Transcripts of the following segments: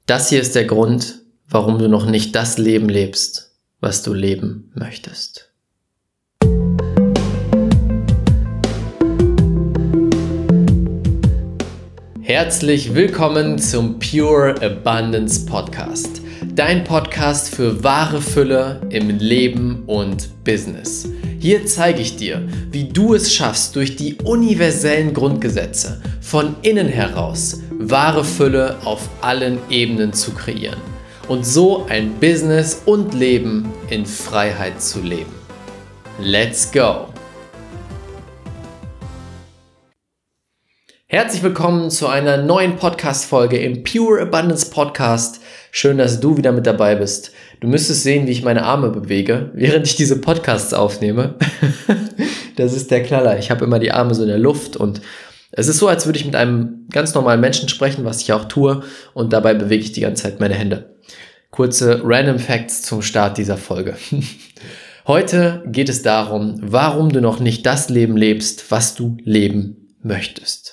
Das hier ist der Grund, warum du noch nicht das Leben lebst, was du leben möchtest. Herzlich willkommen zum Pure Abundance Podcast. Dein Podcast für wahre Fülle im Leben und Business. Hier zeige ich dir, wie du es schaffst, durch die universellen Grundgesetze von innen heraus wahre Fülle auf allen Ebenen zu kreieren und so ein Business und Leben in Freiheit zu leben. Let's go! Herzlich willkommen zu einer neuen Podcast-Folge im Pure Abundance Podcast. Schön, dass du wieder mit dabei bist. Du müsstest sehen, wie ich meine Arme bewege, während ich diese Podcasts aufnehme. Das ist der Knaller. Ich habe immer die Arme so in der Luft und es ist so, als würde ich mit einem ganz normalen Menschen sprechen, was ich auch tue, und dabei bewege ich die ganze Zeit meine Hände. Kurze Random Facts zum Start dieser Folge. Heute geht es darum, warum du noch nicht das Leben lebst, was du leben möchtest.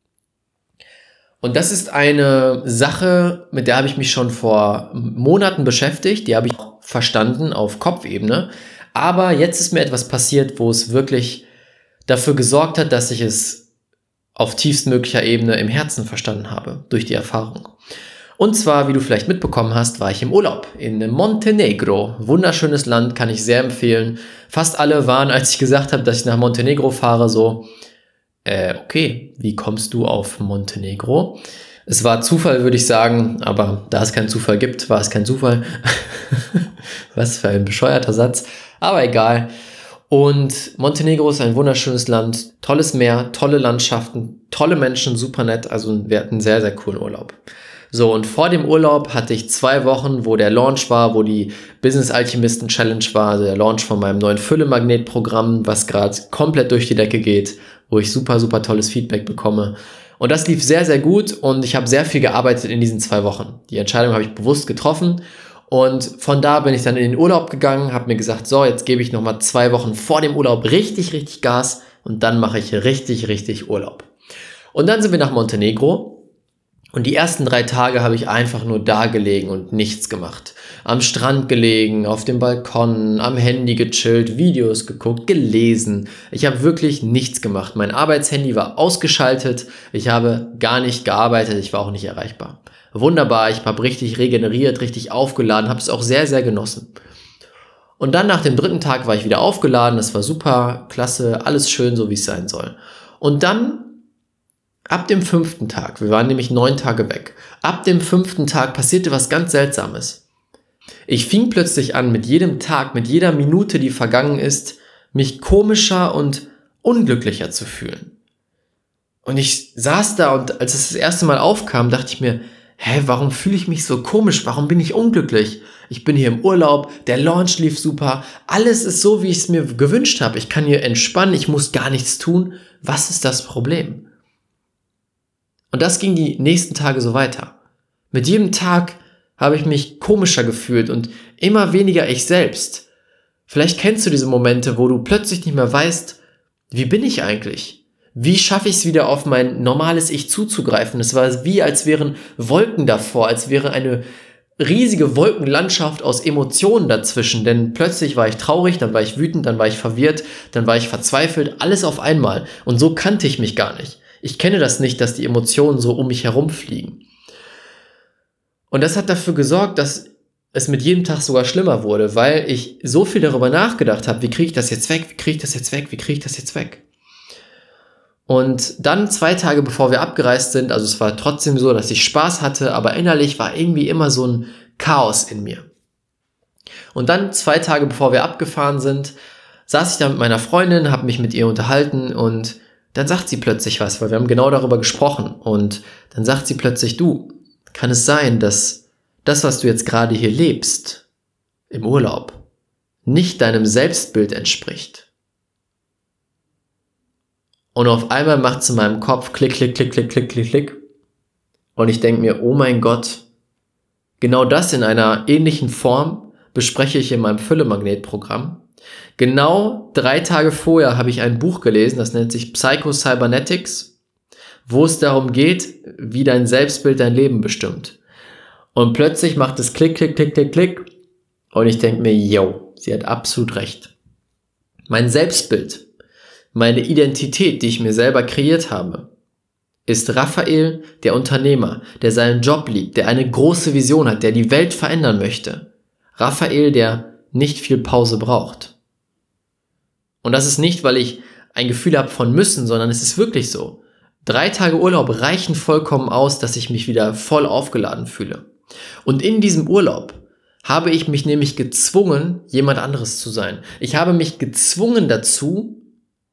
Und das ist eine Sache, mit der habe ich mich schon vor Monaten beschäftigt. Die habe ich auch verstanden auf Kopfebene. Aber jetzt ist mir etwas passiert, wo es wirklich dafür gesorgt hat, dass ich es auf tiefstmöglicher Ebene im Herzen verstanden habe, durch die Erfahrung. Und zwar, wie du vielleicht mitbekommen hast, war ich im Urlaub in Montenegro. Wunderschönes Land, kann ich sehr empfehlen. Fast alle waren, als ich gesagt habe, dass ich nach Montenegro fahre, so... Okay, wie kommst du auf Montenegro? Es war Zufall, würde ich sagen, aber da es keinen Zufall gibt, war es kein Zufall. Was für ein bescheuerter Satz, aber egal. Und Montenegro ist ein wunderschönes Land, tolles Meer, tolle Landschaften, tolle Menschen, super nett, also wir hatten einen sehr, sehr coolen Urlaub. So, und vor dem Urlaub hatte ich 2 Wochen, wo der Launch war, wo die Business Alchemisten Challenge war, also der Launch von meinem neuen Fülle-Magnet-Programm, was gerade komplett durch die Decke geht, wo ich super, super tolles Feedback bekomme. Und das lief sehr, sehr gut und ich habe sehr viel gearbeitet in diesen 2 Wochen. Die Entscheidung habe ich bewusst getroffen und von da bin ich dann in den Urlaub gegangen, habe mir gesagt, so, jetzt gebe ich nochmal 2 Wochen vor dem Urlaub richtig, richtig Gas und dann mache ich richtig, richtig Urlaub. Und dann sind wir nach Montenegro. Und die ersten 3 Tage habe ich einfach nur da gelegen und nichts gemacht. Am Strand gelegen, auf dem Balkon, am Handy gechillt, Videos geguckt, gelesen. Ich habe wirklich nichts gemacht. Mein Arbeitshandy war ausgeschaltet. Ich habe gar nicht gearbeitet. Ich war auch nicht erreichbar. Wunderbar, ich habe richtig regeneriert, richtig aufgeladen, habe es auch sehr, sehr genossen. Und dann nach dem 3. Tag war ich wieder aufgeladen. Das war super, klasse, alles schön, so wie es sein soll. Und dann... Ab dem 5. Tag, wir waren nämlich 9 Tage weg, ab dem 5. Tag passierte was ganz Seltsames. Ich fing plötzlich an, mit jedem Tag, mit jeder Minute, die vergangen ist, mich komischer und unglücklicher zu fühlen. Und ich saß da und als es das erste Mal aufkam, dachte ich mir, warum fühle ich mich so komisch, warum bin ich unglücklich? Ich bin hier im Urlaub, der Launch lief super, alles ist so, wie ich es mir gewünscht habe. Ich kann hier entspannen, ich muss gar nichts tun. Was ist das Problem? Und das ging die nächsten Tage so weiter. Mit jedem Tag habe ich mich komischer gefühlt und immer weniger ich selbst. Vielleicht kennst du diese Momente, wo du plötzlich nicht mehr weißt, wie bin ich eigentlich? Wie schaffe ich es wieder auf mein normales Ich zuzugreifen? Es war wie, als wären Wolken davor, als wäre eine riesige Wolkenlandschaft aus Emotionen dazwischen. Denn plötzlich war ich traurig, dann war ich wütend, dann war ich verwirrt, dann war ich verzweifelt, alles auf einmal. Und so kannte ich mich gar nicht. Ich kenne das nicht, dass die Emotionen so um mich herumfliegen. Und das hat dafür gesorgt, dass es mit jedem Tag sogar schlimmer wurde, weil ich so viel darüber nachgedacht habe, wie kriege ich das jetzt weg, wie kriege ich das jetzt weg, wie kriege ich das jetzt weg. Und dann 2 Tage bevor wir abgereist sind, also es war trotzdem so, dass ich Spaß hatte, aber innerlich war irgendwie immer so ein Chaos in mir. Und dann 2 Tage bevor wir abgefahren sind, saß ich da mit meiner Freundin, habe mich mit ihr unterhalten und dann sagt sie plötzlich was, weil wir haben genau darüber gesprochen. Und dann sagt sie plötzlich, du, kann es sein, dass das, was du jetzt gerade hier lebst, im Urlaub, nicht deinem Selbstbild entspricht? Und auf einmal macht es in meinem Kopf klick, klick, klick, klick, klick, klick, klick. Und ich denke mir, oh mein Gott, genau das in einer ähnlichen Form bespreche ich in meinem Fülle-Magnet-Programm. Genau 3 Tage vorher habe ich ein Buch gelesen, das nennt sich Psycho-Cybernetics, wo es darum geht, wie dein Selbstbild dein Leben bestimmt. Und plötzlich macht es Klick, Klick, Klick, Klick, Klick. Und ich denke mir, yo, sie hat absolut recht. Mein Selbstbild, meine Identität, die ich mir selber kreiert habe, ist Raphael, der Unternehmer, der seinen Job liebt, der eine große Vision hat, der die Welt verändern möchte. Raphael, der nicht viel Pause braucht. Und das ist nicht, weil ich ein Gefühl habe von müssen, sondern es ist wirklich so. 3 Tage Urlaub reichen vollkommen aus, dass ich mich wieder voll aufgeladen fühle. Und in diesem Urlaub habe ich mich nämlich gezwungen, jemand anderes zu sein. Ich habe mich gezwungen dazu,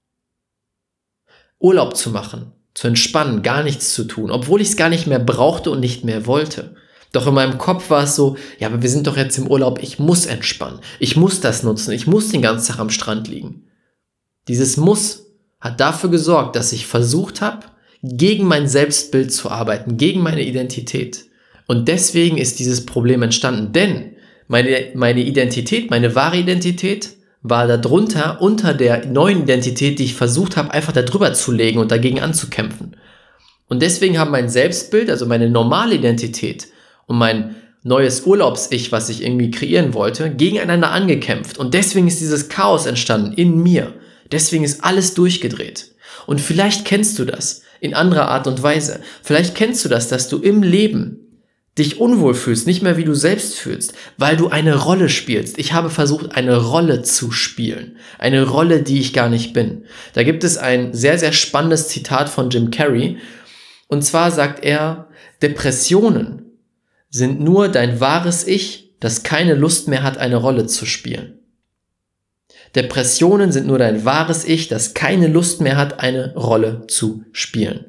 Urlaub zu machen, zu entspannen, gar nichts zu tun, obwohl ich es gar nicht mehr brauchte und nicht mehr wollte. Doch in meinem Kopf war es so, ja, aber wir sind doch jetzt im Urlaub, ich muss entspannen, ich muss das nutzen, ich muss den ganzen Tag am Strand liegen. Dieses Muss hat dafür gesorgt, dass ich versucht habe, gegen mein Selbstbild zu arbeiten, gegen meine Identität. Und deswegen ist dieses Problem entstanden, denn meine Identität, meine wahre Identität war darunter, unter der neuen Identität, die ich versucht habe, einfach da drüber zu legen und dagegen anzukämpfen. Und deswegen haben mein Selbstbild, also meine normale Identität und mein neues Urlaubs-Ich, was ich irgendwie kreieren wollte, gegeneinander angekämpft. Und deswegen ist dieses Chaos entstanden in mir. Deswegen ist alles durchgedreht. Und vielleicht kennst du das in anderer Art und Weise. Vielleicht kennst du das, dass du im Leben dich unwohl fühlst, nicht mehr wie du selbst fühlst, weil du eine Rolle spielst. Ich habe versucht, eine Rolle zu spielen. Eine Rolle, die ich gar nicht bin. Da gibt es ein sehr, sehr spannendes Zitat von Jim Carrey. Und zwar sagt er, Depressionen sind nur dein wahres Ich, das keine Lust mehr hat, eine Rolle zu spielen. Depressionen sind nur dein wahres Ich, das keine Lust mehr hat, eine Rolle zu spielen.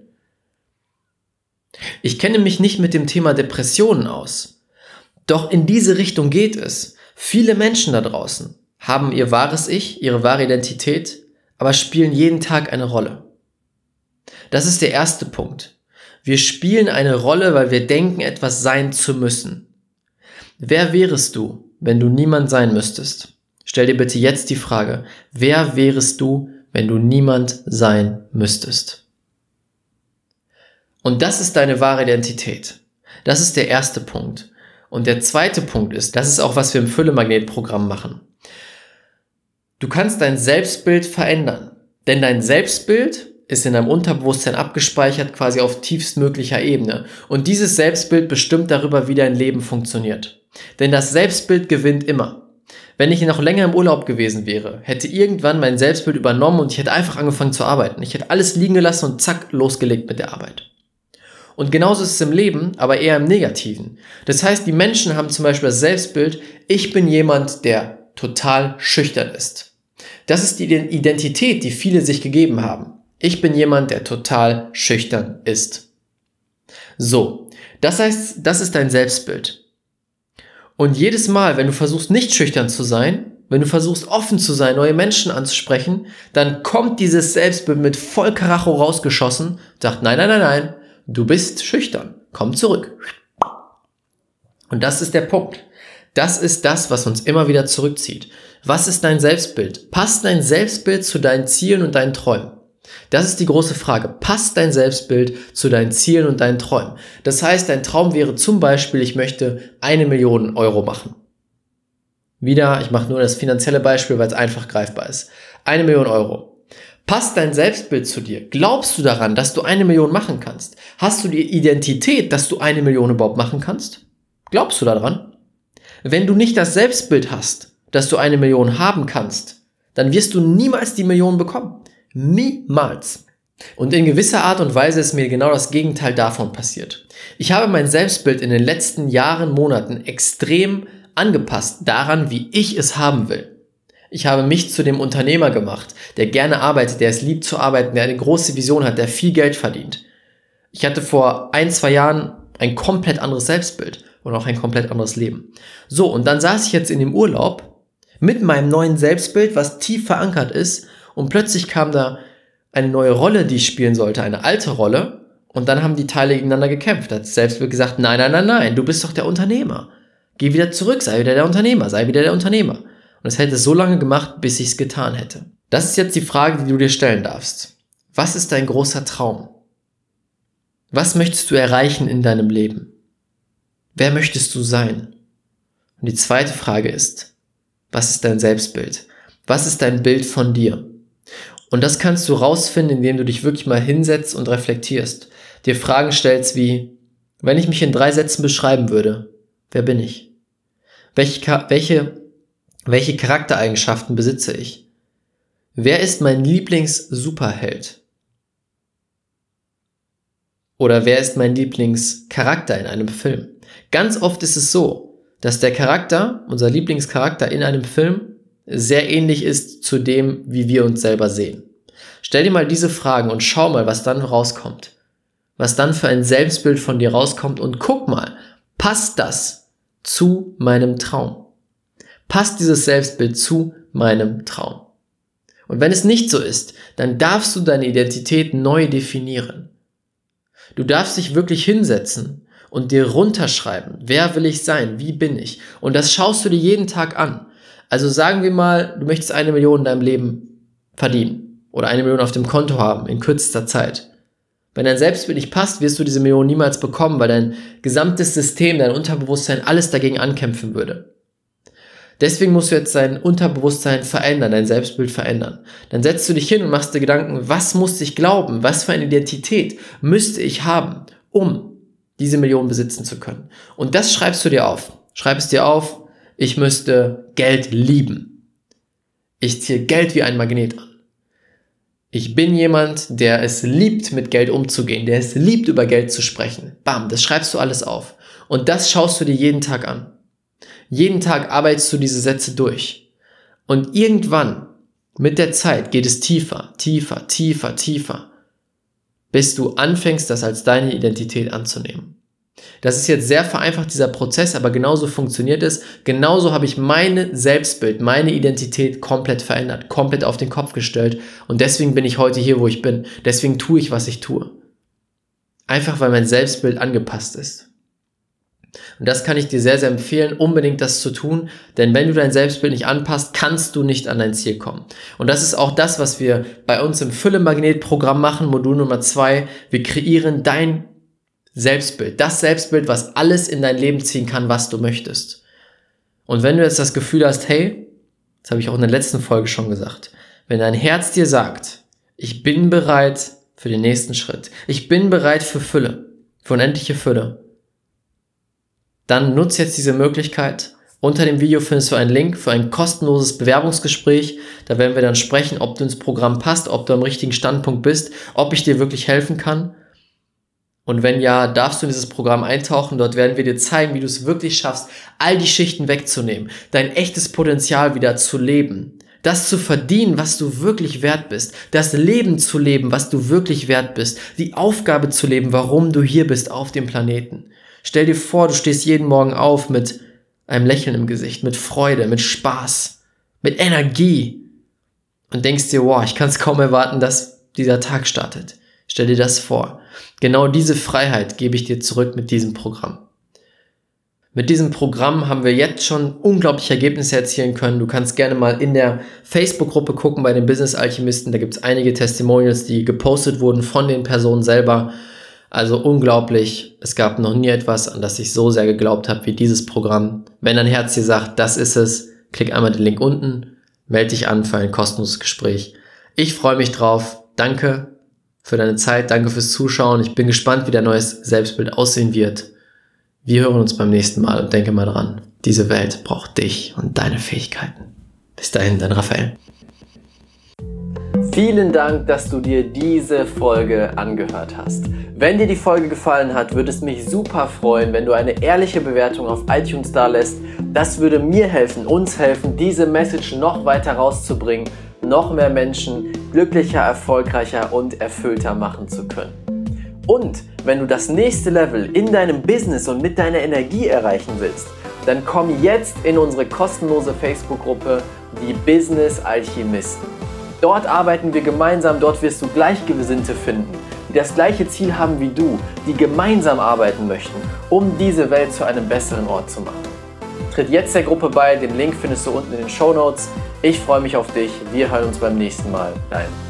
Ich kenne mich nicht mit dem Thema Depressionen aus. Doch in diese Richtung geht es. Viele Menschen da draußen haben ihr wahres Ich, ihre wahre Identität, aber spielen jeden Tag eine Rolle. Das ist der erste Punkt. Wir spielen eine Rolle, weil wir denken, etwas sein zu müssen. Wer wärest du, wenn du niemand sein müsstest? Stell dir bitte jetzt die Frage, wer wärest du, wenn du niemand sein müsstest? Und das ist deine wahre Identität. Das ist der erste Punkt. Und der zweite Punkt ist, das ist auch, was wir im Fülle-Magnet-Programm machen. Du kannst dein Selbstbild verändern. Denn dein Selbstbild ist in deinem Unterbewusstsein abgespeichert, quasi auf tiefstmöglicher Ebene. Und dieses Selbstbild bestimmt darüber, wie dein Leben funktioniert. Denn das Selbstbild gewinnt immer. Wenn ich noch länger im Urlaub gewesen wäre, hätte irgendwann mein Selbstbild übernommen und ich hätte einfach angefangen zu arbeiten. Ich hätte alles liegen gelassen und zack, losgelegt mit der Arbeit. Und genauso ist es im Leben, aber eher im Negativen. Das heißt, die Menschen haben zum Beispiel das Selbstbild, ich bin jemand, der total schüchtern ist. Das ist die Identität, die viele sich gegeben haben. Ich bin jemand, der total schüchtern ist. So, das heißt, das ist dein Selbstbild. Und jedes Mal, wenn du versuchst, nicht schüchtern zu sein, wenn du versuchst, offen zu sein, neue Menschen anzusprechen, dann kommt dieses Selbstbild mit voll Karacho rausgeschossen, sagt, nein, nein, nein, nein, du bist schüchtern, komm zurück. Und das ist der Punkt. Das ist das, was uns immer wieder zurückzieht. Was ist dein Selbstbild? Passt dein Selbstbild zu deinen Zielen und deinen Träumen? Das ist die große Frage. Passt dein Selbstbild zu deinen Zielen und deinen Träumen? Das heißt, dein Traum wäre zum Beispiel, ich möchte 1 Million Euro machen. Wieder, ich mache nur das finanzielle Beispiel, weil es einfach greifbar ist. 1 Million Euro. Passt dein Selbstbild zu dir? Glaubst du daran, dass du 1 Million machen kannst? Hast du die Identität, dass du 1 Million überhaupt machen kannst? Glaubst du daran? Wenn du nicht das Selbstbild hast, dass du 1 Million haben kannst, dann wirst du niemals die Million bekommen. Niemals. Und in gewisser Art und Weise ist mir genau das Gegenteil davon passiert. Ich habe mein Selbstbild in den letzten Jahren, Monaten extrem angepasst daran, wie ich es haben will. Ich habe mich zu dem Unternehmer gemacht, der gerne arbeitet, der es liebt zu arbeiten, der eine große Vision hat, der viel Geld verdient. Ich hatte vor 1-2 Jahren ein komplett anderes Selbstbild und auch ein komplett anderes Leben. So, und dann saß ich jetzt in dem Urlaub mit meinem neuen Selbstbild, was tief verankert ist, und plötzlich kam da eine neue Rolle, die ich spielen sollte, eine alte Rolle, und dann haben die Teile gegeneinander gekämpft. Da hat das Selbstbild gesagt, nein, nein, nein, nein, du bist doch der Unternehmer. Geh wieder zurück, sei wieder der Unternehmer, sei wieder der Unternehmer. Und es hätte so lange gemacht, bis ich es getan hätte. Das ist jetzt die Frage, die du dir stellen darfst. Was ist dein großer Traum? Was möchtest du erreichen in deinem Leben? wer möchtest du sein? Und die zweite Frage ist, was ist dein Selbstbild? Was ist dein Bild von dir? Und das kannst du rausfinden, indem du dich wirklich mal hinsetzt und reflektierst. Dir Fragen stellst wie, wenn ich mich in 3 Sätzen beschreiben würde, wer bin ich? Welche Charaktereigenschaften besitze ich? Wer ist mein Lieblings-Superheld? Oder wer ist mein Lieblingscharakter in einem Film? Ganz oft ist es so, dass der Charakter, unser Lieblingscharakter in einem Film, sehr ähnlich ist zu dem, wie wir uns selber sehen. Stell dir mal diese Fragen und schau mal, was dann rauskommt. Was dann für ein Selbstbild von dir rauskommt und guck mal, passt das zu meinem Traum? Passt dieses Selbstbild zu meinem Traum? Und wenn es nicht so ist, dann darfst du deine Identität neu definieren. Du darfst dich wirklich hinsetzen und dir runterschreiben, wer will ich sein, wie bin ich? Und das schaust du dir jeden Tag an. Also sagen wir mal, du möchtest 1 Million in deinem Leben verdienen oder 1 Million auf dem Konto haben in kürzester Zeit. Wenn dein Selbstbild nicht passt, wirst du diese Million niemals bekommen, weil dein gesamtes System, dein Unterbewusstsein alles dagegen ankämpfen würde. Deswegen musst du jetzt dein Unterbewusstsein verändern, dein Selbstbild verändern. Dann setzt du dich hin und machst dir Gedanken, was muss ich glauben, was für eine Identität müsste ich haben, um diese Million besitzen zu können. Und das schreibst du dir auf. Schreib es dir auf, ich müsste Geld lieben. Ich ziehe Geld wie ein Magnet an. Ich bin jemand, der es liebt, mit Geld umzugehen, der es liebt, über Geld zu sprechen. Bam, das schreibst du alles auf. Und das schaust du dir jeden Tag an. Jeden Tag arbeitest du diese Sätze durch. Und irgendwann, mit der Zeit, geht es tiefer, tiefer, tiefer, tiefer, bis du anfängst, das als deine Identität anzunehmen. Das ist jetzt sehr vereinfacht, dieser Prozess, aber genauso funktioniert es. Genauso habe ich mein Selbstbild, meine Identität komplett verändert, komplett auf den Kopf gestellt. Und deswegen bin ich heute hier, wo ich bin. Deswegen tue ich, was ich tue. Einfach, weil mein Selbstbild angepasst ist. Und das kann ich dir sehr, sehr empfehlen, unbedingt das zu tun, denn wenn du dein Selbstbild nicht anpasst, kannst du nicht an dein Ziel kommen. Und das ist auch das, was wir bei uns im Fülle-Magnet-Programm machen, Modul Nummer 2. Wir kreieren dein Selbstbild, das Selbstbild, was alles in dein Leben ziehen kann, was du möchtest. Und wenn du jetzt das Gefühl hast, hey, das habe ich auch in der letzten Folge schon gesagt, wenn dein Herz dir sagt, ich bin bereit für den nächsten Schritt, ich bin bereit für Fülle, für unendliche Fülle, dann nutze jetzt diese Möglichkeit. Unter dem Video findest du einen Link für ein kostenloses Bewerbungsgespräch. Da werden wir dann sprechen, ob du ins Programm passt, ob du am richtigen Standpunkt bist, ob ich dir wirklich helfen kann. Und wenn ja, darfst du in dieses Programm eintauchen. Dort werden wir dir zeigen, wie du es wirklich schaffst, all die Schichten wegzunehmen, dein echtes Potenzial wieder zu leben, das zu verdienen, was du wirklich wert bist, das Leben zu leben, was du wirklich wert bist, die Aufgabe zu leben, warum du hier bist auf dem Planeten. Stell dir vor, du stehst jeden Morgen auf mit einem Lächeln im Gesicht, mit Freude, mit Spaß, mit Energie und denkst dir, wow, ich kann es kaum erwarten, dass dieser Tag startet. Stell dir das vor. Genau diese Freiheit gebe ich dir zurück mit diesem Programm. Mit diesem Programm haben wir jetzt schon unglaubliche Ergebnisse erzielen können. Du kannst gerne mal in der Facebook-Gruppe gucken bei den Business Alchemisten. Da gibt es einige Testimonials, die gepostet wurden von den Personen selber. Also unglaublich, es gab noch nie etwas, an das ich so sehr geglaubt habe wie dieses Programm. Wenn dein Herz dir sagt, das ist es, klick einmal den Link unten, melde dich an für ein kostenloses Gespräch. Ich freue mich drauf. Danke für deine Zeit, danke fürs Zuschauen. Ich bin gespannt, wie dein neues Selbstbild aussehen wird. Wir hören uns beim nächsten Mal und denke mal dran, diese Welt braucht dich und deine Fähigkeiten. Bis dahin, dein Raphael. Vielen Dank, dass du dir diese Folge angehört hast. Wenn dir die Folge gefallen hat, würde es mich super freuen, wenn du eine ehrliche Bewertung auf iTunes dalässt. Das würde mir helfen, uns helfen, diese Message noch weiter rauszubringen, noch mehr Menschen glücklicher, erfolgreicher und erfüllter machen zu können. Und wenn du das nächste Level in deinem Business und mit deiner Energie erreichen willst, dann komm jetzt in unsere kostenlose Facebook-Gruppe, die Business Alchemisten. Dort arbeiten wir gemeinsam, dort wirst du Gleichgesinnte finden, die das gleiche Ziel haben wie du, die gemeinsam arbeiten möchten, um diese Welt zu einem besseren Ort zu machen. Tritt jetzt der Gruppe bei, den Link findest du unten in den Shownotes. Ich freue mich auf dich, wir hören uns beim nächsten Mal. Dein